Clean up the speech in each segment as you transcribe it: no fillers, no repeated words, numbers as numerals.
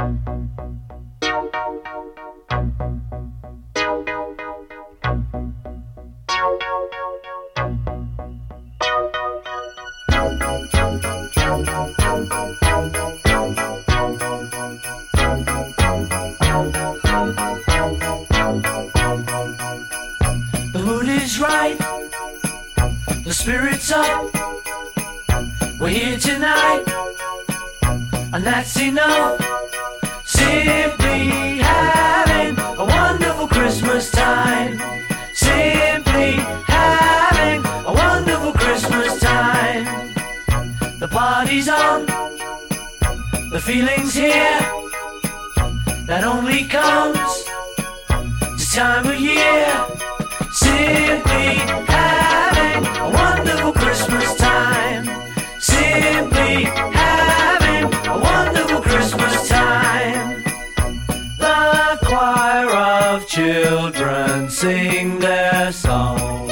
The mood is right, the spirit's up. We're here tonight, and that's enough. Simply having a wonderful Christmas time. Simply having a wonderful Christmas time. The party's on, the feeling's here. That only comes this time of year. Simply having a wonderful Christmas time. Simply having a wonderful Christmas time. The choir of children sing their song.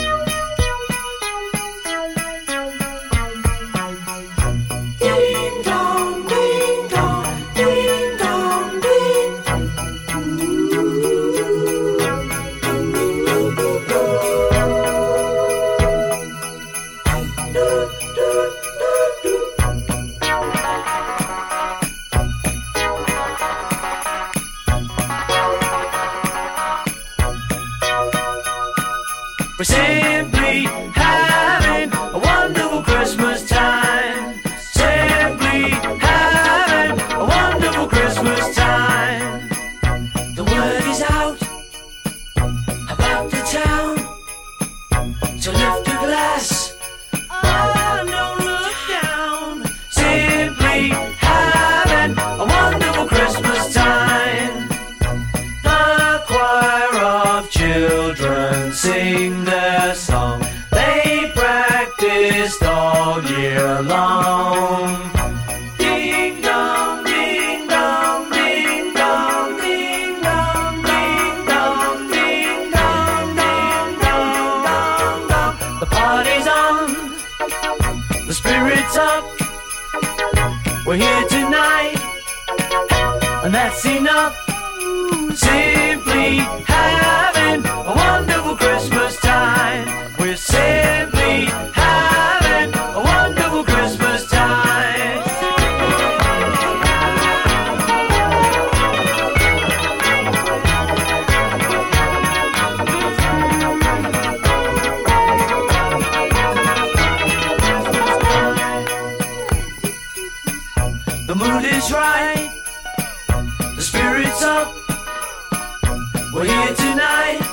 Ding dong, ding dong, ding dong, ding. We're simply having a wonderful Christmas time. Simply having a wonderful Christmas time. The word is out about the town to lift a glass. Oh, don't look down. Simply having a wonderful Christmas time. The choir of children sing their song. They practiced all year long. Ding dong, ding dong, ding dong, ding dong, ding dong, ding dong, ding dong, dong, dong. The party's on, the spirit's up. We're here tonight, and that's enough. Simply having a wonderful Christmas time. We're simply having a wonderful Christmas time. The mood is right, the spirit's up. We're here tonight,